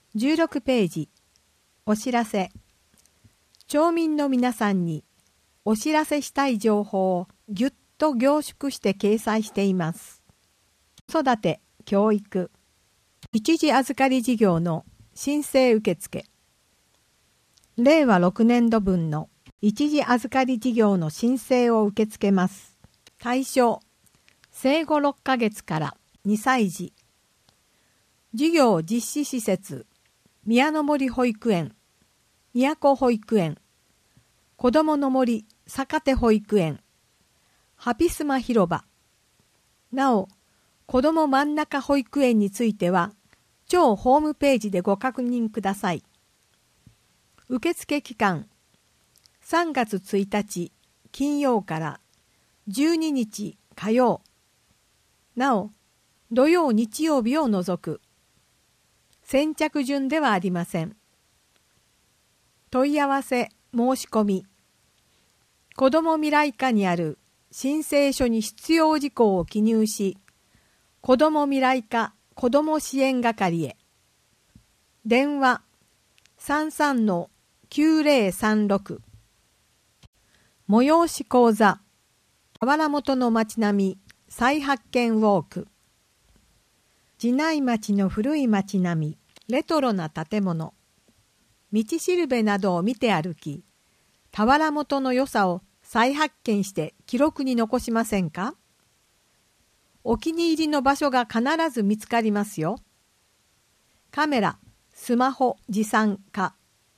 16ページ、お知らせ。町民の皆さんにお知らせしたい情報をぎゅっと凝縮して掲載しています。子育て、教育、一時預かり事業の申請受付。令和6年度分の一時預かり事業の申請を受け付けます。対象、生後6ヶ月から2歳児。事業実施施設、宮の森保育園、都保育園、子どもの森坂手保育園、ハピスマ広場。なお、子ども真ん中保育園については、町ホームページでご確認ください。受付期間、3月1日金曜から12日火曜。なお、土曜日曜日を除く。先着順ではありません。問い合わせ申し込み。子ども未来課にある申請書に必要事項を記入し、子ども未来課子ども支援係へ。電話 33-9036。催し講座。田原本の町並み再発見ウォーク。寺内町の古い町並み、レトロな建物、道しるべなどを見て歩き、田原本の良さを再発見して記録に残しませんか？お気に入りの場所が必ず見つかりますよ。カメラ、スマホ持参可。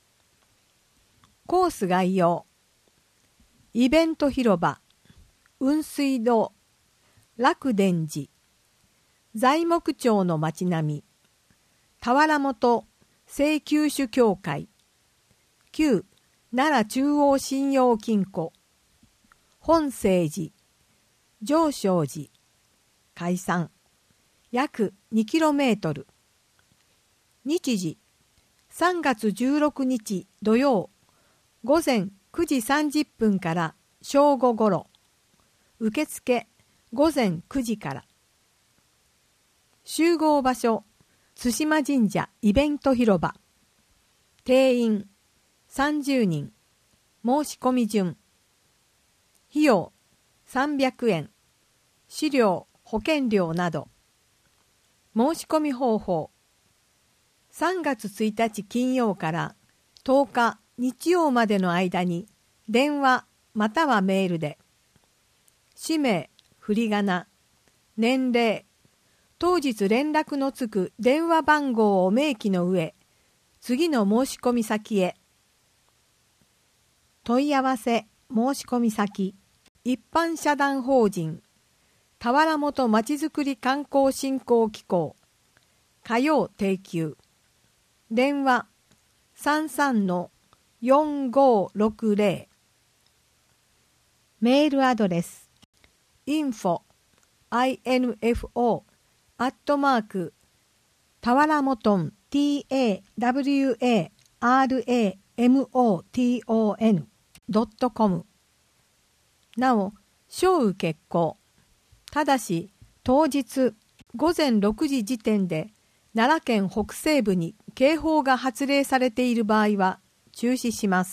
コース概要。イベント広場、雲水堂、楽伝寺、材木町の町並み、田原本聖九種教会、旧奈良中央信用金庫、本聖寺、上昇寺、開山、約 2km。日時、3月16日土曜、午前9時30分から正午ごろ。受付午前9時から。集合場所、津島神社イベント広場。定員30人。申し込み順。費用300円。資料、保険料など。申し込み方法。3月1日金曜から10日日曜までの間に電話またはメールで、氏名、振り仮名、年齢、当日連絡のつく電話番号を明記の上、次の申し込み先へ。問い合わせ申し込み先、一般社団法人田原本まちづくり観光振興機構、火曜定休。電話 33-4560。メールアドレス info たわらもとん tawaramoton.com。 なお、小受結構。ただし当日午前6時時点で奈良県北西部に警報が発令されている場合は中止します。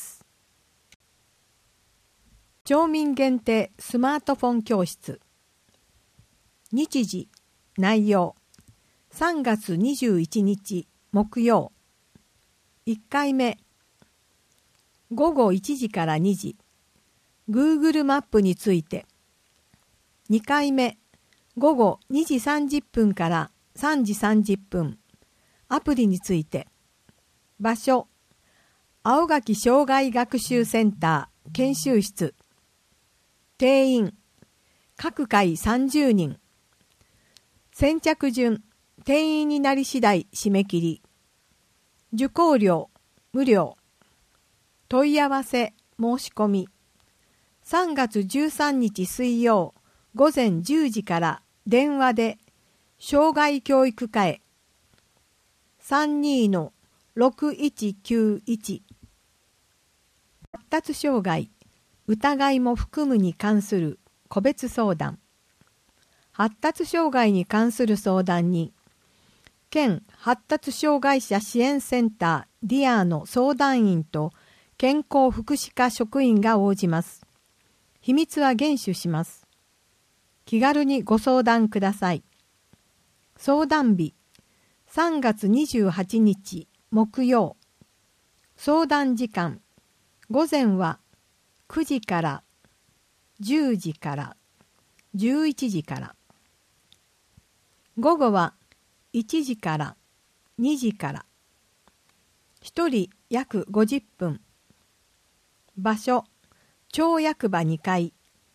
町民限定スマートフォン教室。日時、内容。3月21日木曜。1回目。午後1時から2時。Google マップについて。2回目。午後2時30分から3時30分。アプリについて。場所。青垣障害学習センター研修室。定員。各回30人。先着順。定員になり次第締め切り。受講料無料。問い合わせ申し込み。3月13日水曜午前10時から電話で障害教育課へ。32-6191。発達障害、疑いも含むに関する個別相談。発達障害に関する相談に県発達障害者支援センターディアの相談員と健康福祉課職員が応じます。秘密は厳守します。気軽にご相談ください。相談日3月28日木曜。相談時間午前は9時から10時から11時から。午後は1時から2時から。1人約50分。場所町役場2階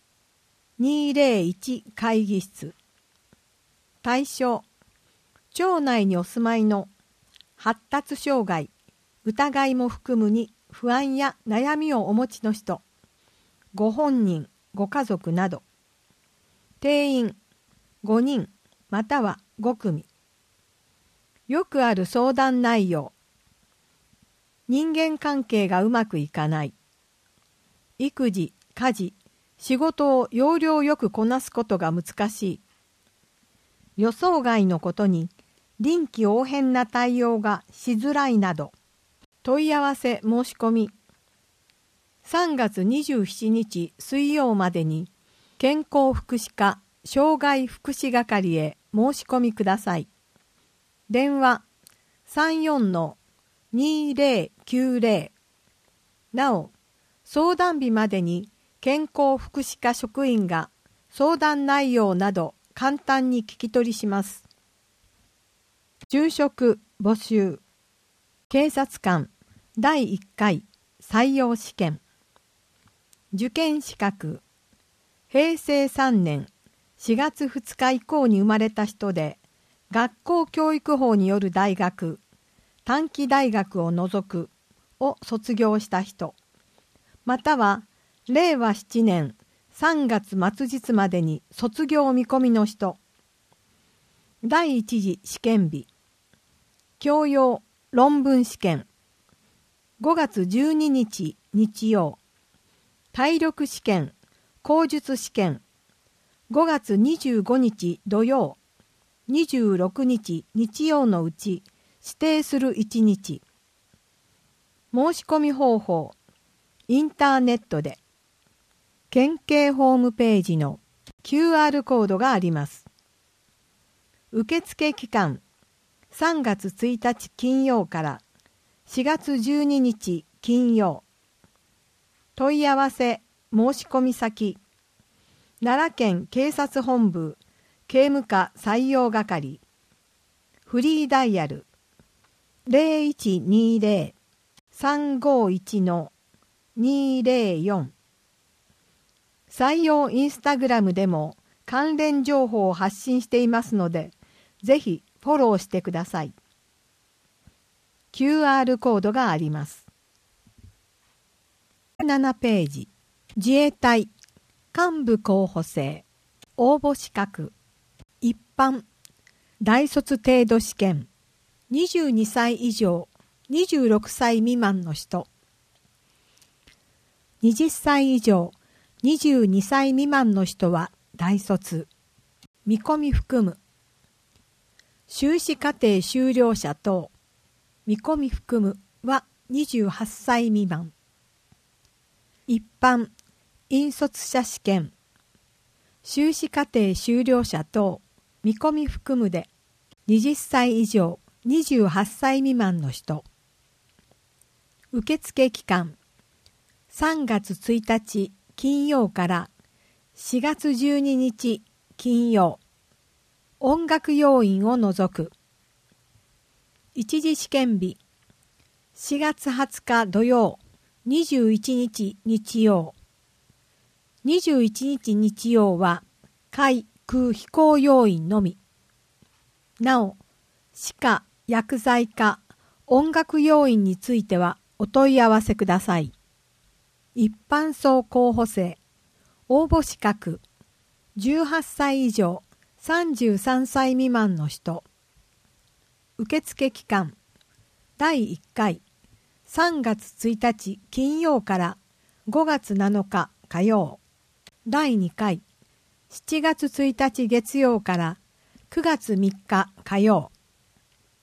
201会議室。対象町内にお住まいの発達障害疑いも含むに不安や悩みをお持ちの人、ご本人ご家族など。定員5人または5組。よくある相談内容。人間関係がうまくいかない。育児、家事、仕事を要領よくこなすことが難しい。予想外のことに臨機応変な対応がしづらいなど。問い合わせ申し込み。3月27日水曜までに健康福祉課障害福祉係へ申し込みください。電話 34-2090。なお、相談日までに健康福祉課職員が相談内容など簡単に聞き取りします。就職募集。警察官第1回採用試験。受験資格。平成3年4月2日以降に生まれた人で、学校教育法による大学、短期大学を除くを卒業した人、または令和7年3月末日までに卒業見込みの人。第一次試験日。教養論文試験。5月12日日曜。体力試験、口述試験。5月25日土曜、26日日曜のうち指定する1日。申し込み方法。インターネットで。県警ホームページの QR コードがあります。受付期間。3月1日金曜から4月12日金曜。問い合わせ申し込み先。奈良県警察本部警務課採用係。フリーダイヤル 0120-351-204。採用インスタグラムでも関連情報を発信していますので、ぜひフォローしてください。QR コードがあります。7ページ。自衛隊幹部候補生応募資格。一般大卒程度試験。22歳以上26歳未満の人。20歳以上22歳未満の人は大卒。見込み含む。修士課程修了者等。見込み含むは28歳未満。一般引率者試験。修士課程修了者等見込み含むで20歳以上28歳未満の人。受付期間。3月1日金曜から4月12日金曜。音楽要員を除く。一次試験日。4月20日土曜21日日曜。21日日曜は海空飛行要員のみ。なお、歯科、薬剤科、音楽要員についてはお問い合わせください。一般層候補生。応募資格。18歳以上33歳未満の人。受付期間。第1回。3月1日金曜から5月7日火曜。第2回。7月1日月曜から9月3日火曜。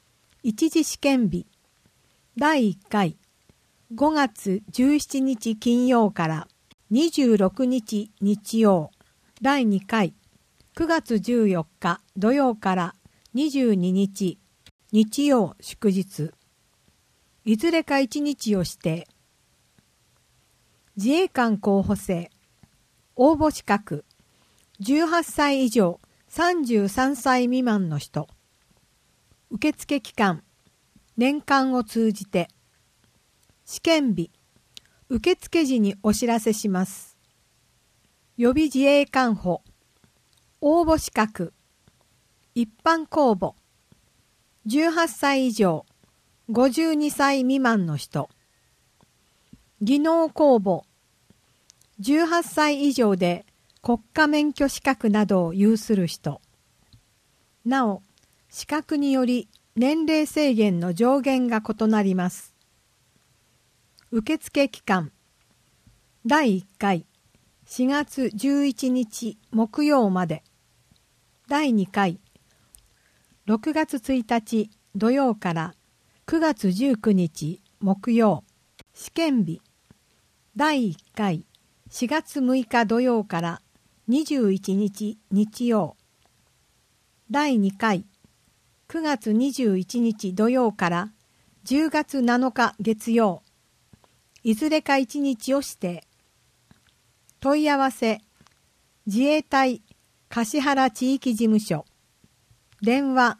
一次試験日第1回5月17日金曜から26日日曜第2回9月14日土曜から22日日曜祝日いずれか1日を指定。自衛官候補生応募資格18歳以上33歳未満の人。受付期間年間を通じて。試験日受付時にお知らせします。予備自衛官補応募資格一般公募18歳以上52歳未満の人。技能公募18歳以上で国家免許資格などを有する人。なお、資格により年齢制限の上限が異なります。受付期間第1回4月11日木曜まで。第2回6月1日土曜から9月19日木曜。試験日第1回4月6日土曜から21日日曜。第2回9月21日土曜から10月7日月曜。いずれか1日を指定。問い合わせ自衛隊橿原地域事務所電話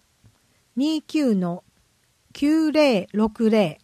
29-9060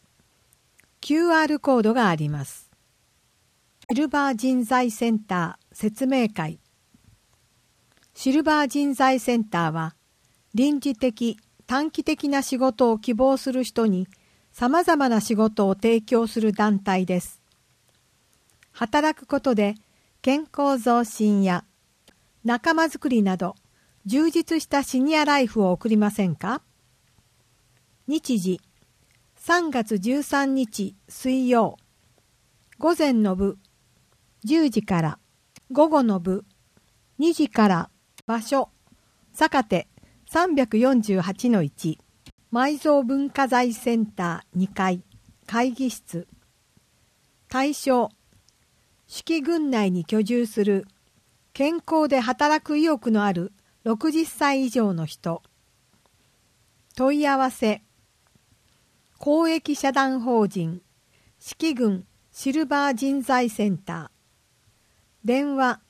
QR コードがあります。シルバー人材センター説明会。シルバー人材センターは臨時的短期的な仕事を希望する人にさまざまな仕事を提供する団体です。働くことで健康増進や仲間づくりなど充実したシニアライフを送りませんか？日時3月13日水曜午前の部10時から午後の部2時から。場所坂手 348-1 埋蔵文化財センター2階会議室。対象四季郡内に居住する健康で働く意欲のある60歳以上の人。問い合わせ公益社団法人四季郡シルバー人材センター電話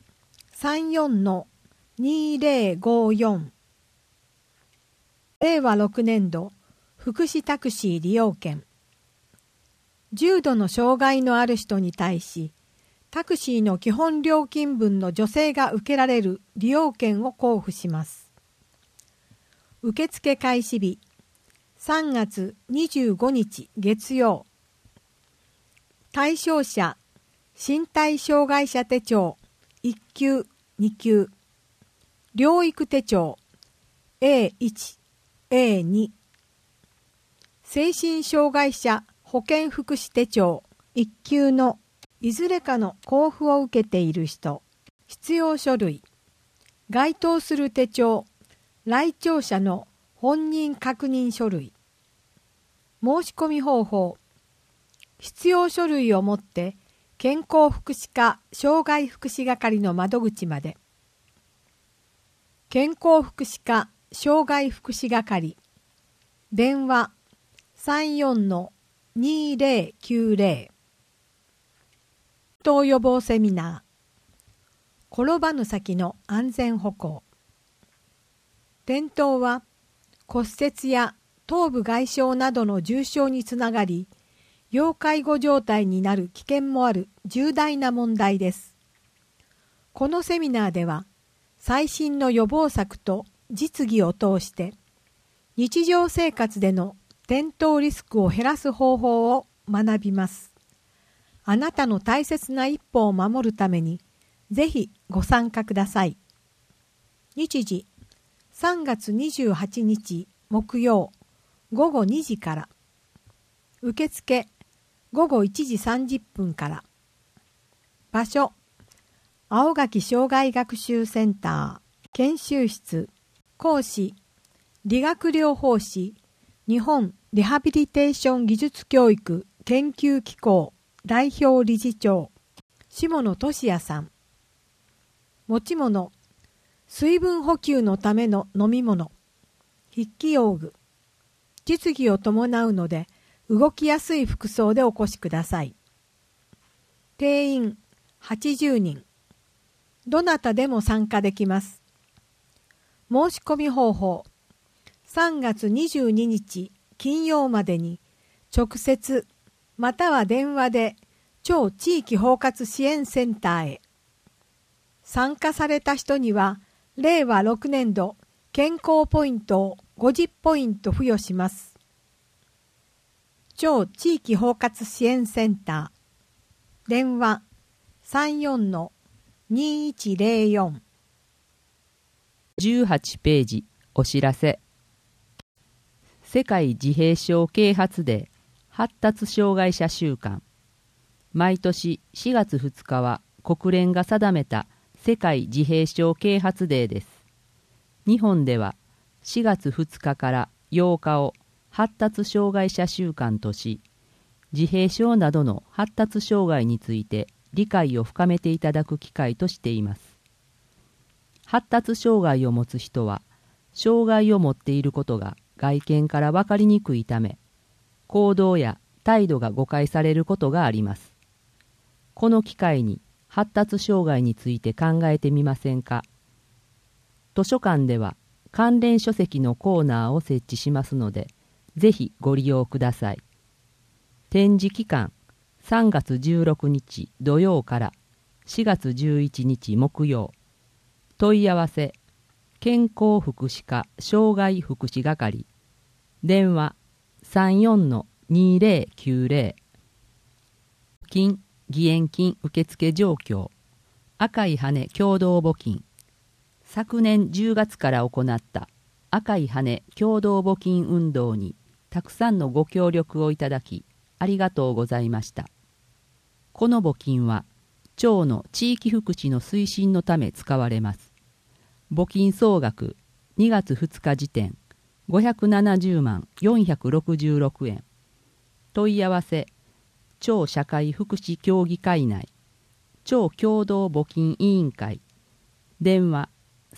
34-2054 令和6年度福祉タクシー利用券。重度の障害のある人に対しタクシーの基本料金分の助成が受けられる利用券を交付します。受付開始日3月25日月曜。対象者身体障害者手帳1級2級療育手帳 A1、A2 精神障害者保健福祉手帳1級のいずれかの交付を受けている人。必要書類該当する手帳来庁者の本人確認書類。申し込み方法必要書類を持って健康福祉課障害福祉係の窓口まで。健康福祉課障害福祉係電話 34-2090 転倒予防セミナー。転ばぬ先の安全歩行。転倒は骨折や頭部外傷などの重傷につながり要介護状態になる危険もある重大な問題です。このセミナーでは最新の予防策と実技を通して日常生活での転倒リスクを減らす方法を学びます。あなたの大切な一歩を守るためにぜひご参加ください。日時3月28日木曜午後2時から。受付午後1時30分から。場所青垣障害学習センター研修室。講師理学療法士日本リハビリテーション技術教育研究機構代表理事長下野俊也さん。持ち物、水分補給のための飲み物、筆記用具、実技を伴うので動きやすい服装でお越しください。定員80人。どなたでも参加できます。申し込み方法、3月22日金曜までに直接または電話で超地域包括支援センターへ。参加された人には令和6年度健康ポイントを50ポイント付与します。超地域包括支援センター、電話 34-2104。 18ページお知らせ。世界自閉症啓発デー発達障害者週間。毎年4月2日は国連が定めた世界自閉症啓発デーです。日本では4月2日から8日を発達障害者週間とし、自閉症などの発達障害について理解を深めていただく機会としています。発達障害を持つ人は、障害を持っていることが外見から分かりにくいため、行動や態度が誤解されることがあります。この機会に発達障害について考えてみませんか。図書館では関連書籍のコーナーを設置しますので、ぜひご利用ください。展示期間3月16日土曜から4月11日木曜。問い合わせ健康福祉課障害福祉係、電話 34-2090。 金義援金受付状況。赤い羽共同募金。昨年10月から行った赤い羽共同募金運動にたくさんのご協力をいただきありがとうございました。この募金は町の地域福祉の推進のため使われます。募金総額2月2日時点570万466円。問い合わせ町社会福祉協議会内町共同募金委員会、電話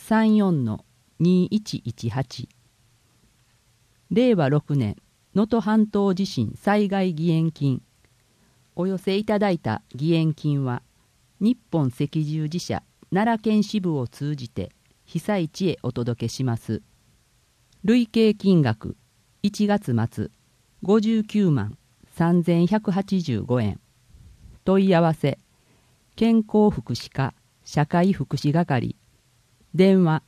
34-2118。 令和6年能登半島地震災害義援金。お寄せいただいた義援金は日本赤十字社奈良県支部を通じて被災地へお届けします。累計金額1月末59万3185円。問い合わせ健康福祉課社会福祉係、電話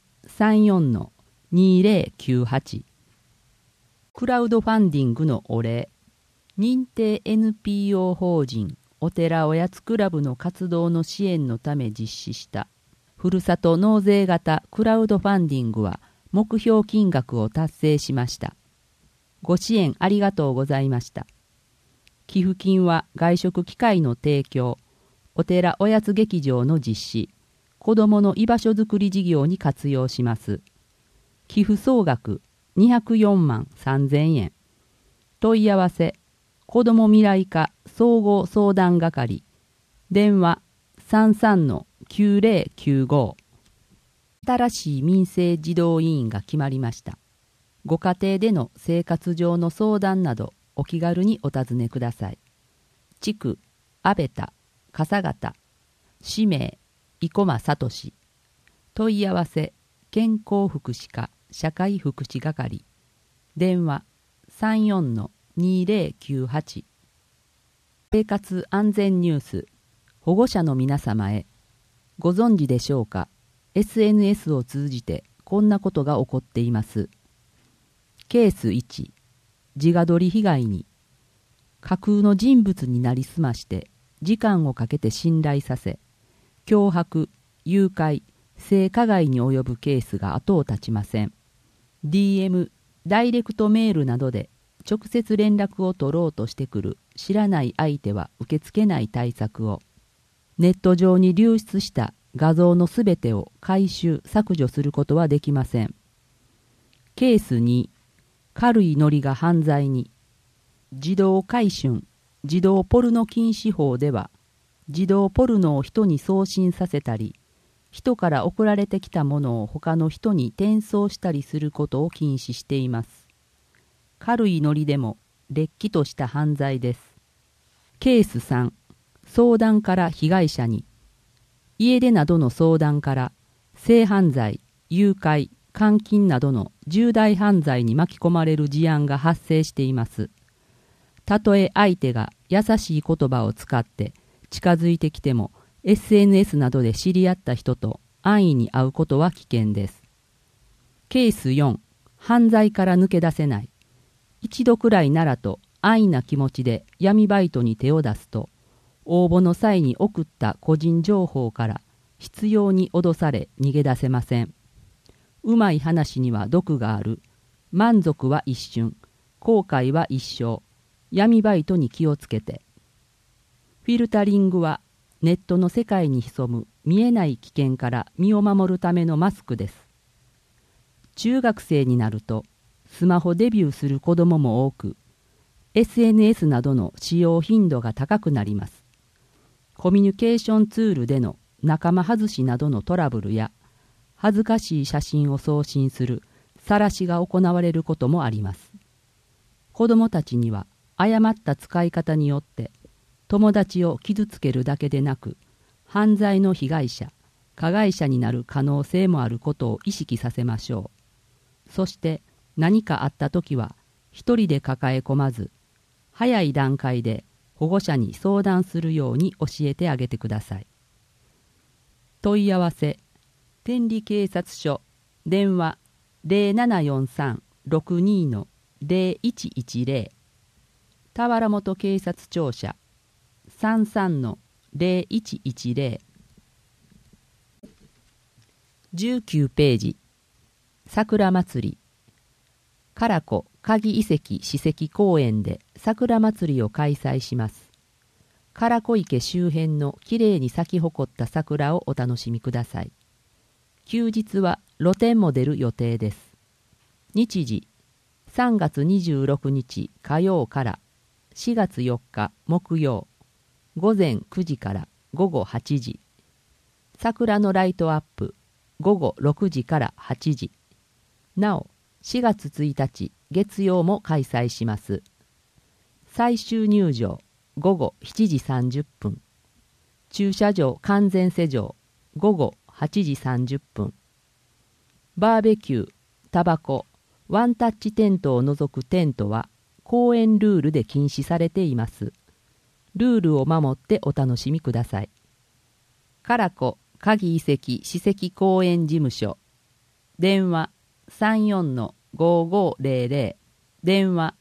34-2098。 クラウドファンディングのお礼。認定 NPO 法人お寺おやつクラブの活動の支援のため実施したふるさと納税型クラウドファンディングは目標金額を達成しました。ご支援ありがとうございました。寄付金は外食機会の提供、お寺おやつ劇場の実施、子どもの居場所づくり事業に活用します。寄付総額204万3000円。問い合わせ子ども未来課総合相談係、電話 33-9095。 新しい民生児童委員が決まりました。ご家庭での生活上の相談などお気軽にお尋ねください。地区阿部田笠形、氏名生駒聡。問い合わせ健康福祉課社会福祉係、電話 34-2098。 生活安全ニュース。保護者の皆様へ。ご存知でしょうか。 SNS を通じてこんなことが起こっています。ケース1、自画撮り被害に。架空の人物になりすまして時間をかけて信頼させ、脅迫、誘拐、性加害に及ぶケースが後を絶ちません。 DM、ダイレクトメールなどで直接連絡を取ろうとしてくる知らない相手は受け付けない対策を。ネット上に流出した画像のすべてを回収・削除することはできません。ケース2、 軽いノリが犯罪に。児童買春、児童ポルノ禁止法では、児童ポルノを人に送信させたり、人から送られてきたものを他の人に転送したりすることを禁止しています。軽いノリでもれっきとした犯罪です。ケース3、相談から被害者に。家出などの相談から性犯罪、誘拐、監禁などの重大犯罪に巻き込まれる事案が発生しています。たとえ相手が優しい言葉を使って近づいてきても、SNS などで知り合った人と安易に会うことは危険です。ケース4、犯罪から抜け出せない。一度くらいならと安易な気持ちで闇バイトに手を出すと、応募の際に送った個人情報から執拗に脅され逃げ出せません。うまい話には毒がある。満足は一瞬、後悔は一生。闇バイトに気をつけて。フィルタリングはネットの世界に潜む見えない危険から身を守るためのマスクです。中学生になるとスマホデビューする子どもも多く、SNS などの使用頻度が高くなります。コミュニケーションツールでの仲間外しなどのトラブルや、恥ずかしい写真を送信する晒しが行われることもあります。子どもたちには誤った使い方によって友達を傷つけるだけでなく、犯罪の被害者、加害者になる可能性もあることを意識させましょう。そして何かあったときは一人で抱え込まず、早い段階で保護者に相談するように教えてあげてください。問い合わせ、天理警察署、電話 0743-62-0110、田原本警察庁舎 33-0110。 19ページ。桜祭り。唐子鍵遺跡史跡公園で桜祭りを開催します。唐子池周辺のきれいに咲き誇った桜をお楽しみください。休日は露店も出る予定です。日時、3月26日火曜から4月4日木曜、午前9時から午後8時。桜のライトアップ、午後6時から8時。なお、4月1日月曜も開催します。最終入場、午後7時30分。駐車場完全施錠、午後8時30分。バーベキュー、タバコ、ワンタッチテントを除くテントは公園ルールで禁止されています。ルールを守ってお楽しみください。唐子鍵遺跡史跡公園事務所、電話 34-5500、電話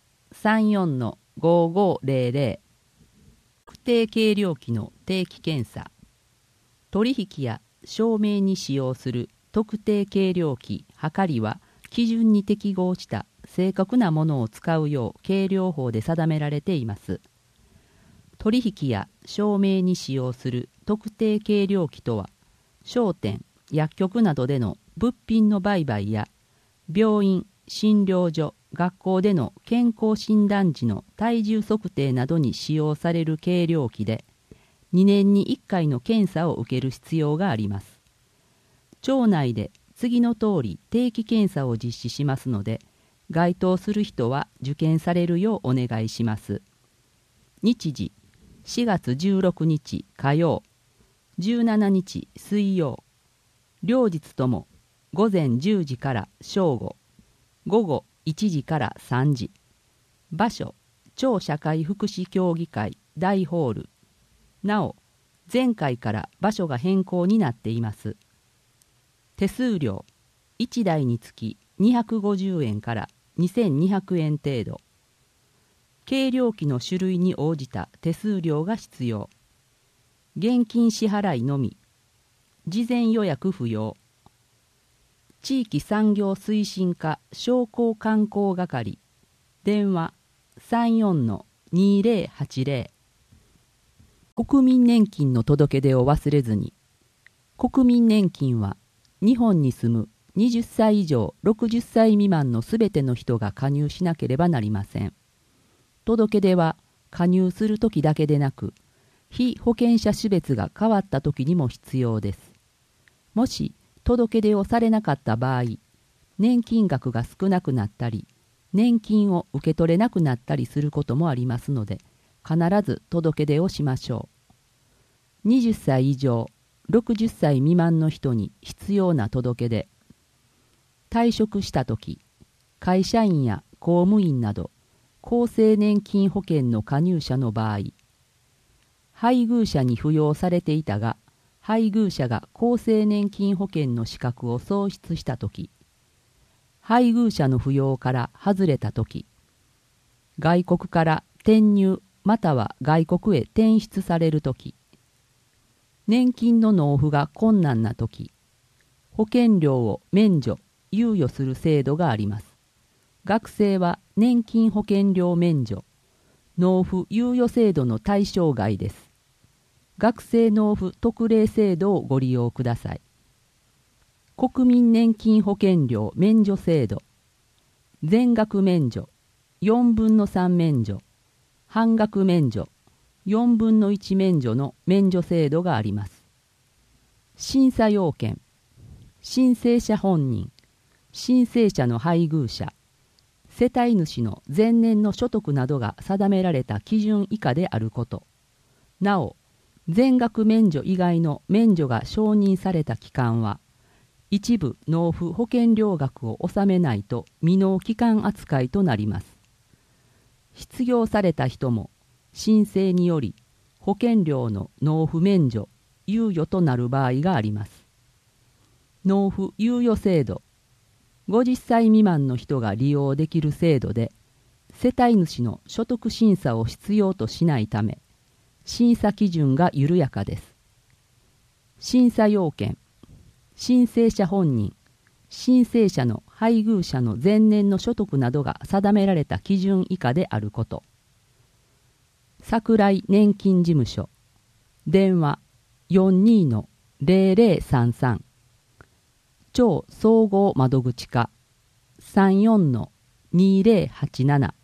34-5500。特定計量器の定期検査。取引や証明に使用する特定計量器測りは、基準に適合した正確なものを使うよう計量法で定められています。取引や証明に使用する特定計量器とは、商店、薬局などでの物品の売買や、病院、診療所、学校での健康診断時の体重測定などに使用される計量器で、2年に1回の検査を受ける必要があります。町内で次の通り定期検査を実施しますので、該当する人は受検されるようお願いします。日時、4月16日火曜、17日水曜。両日とも午前10時から正午、午後1時から3時。場所、町社会福祉協議会大ホール。なお、前回から場所が変更になっています。手数料、1台につき250円から2200円程度。計量器の種類に応じた手数料が必要。現金支払いのみ。事前予約不要。地域産業推進課商工観光係、電話 34-2080。国民年金の届け出を忘れずに。国民年金は日本に住む 20歳以上60歳未満のすべての人が加入しなければなりません。届け出は加入するときだけでなく、被保険者種別が変わったときにも必要です。もし届け出をされなかった場合、年金額が少なくなったり、年金を受け取れなくなったりすることもありますので、必ず届け出をしましょう。20歳以上60歳未満の人に必要な届け出。退職したとき、会社員や公務員など厚生年金保険の加入者の場合、配偶者に扶養されていたが、配偶者が厚生年金保険の資格を喪失したとき、配偶者の扶養から外れたとき、外国から転入または外国へ転出されるとき、年金の納付が困難なとき、保険料を免除・猶予する制度があります。学生は年金保険料免除・納付猶予制度の対象外です。学生納付特例制度をご利用ください。国民年金保険料免除制度、全額免除、4分の3免除、半額免除、4分の1免除の免除制度があります。審査要件、申請者本人、申請者の配偶者、世帯主の前年の所得などが定められた基準以下であること。なお、全額免除以外の免除が承認された期間は、一部納付保険料額を納めないと未納期間扱いとなります。失業された人も申請により保険料の納付免除・猶予となる場合があります。納付猶予制度、50歳未満の人が利用できる制度で、世帯主の所得審査を必要としないため、審査基準が緩やかです。審査要件、申請者本人、申請者の配偶者の前年の所得などが定められた基準以下であること。桜井年金事務所、電話 42-0033、超総合窓口課 34-2087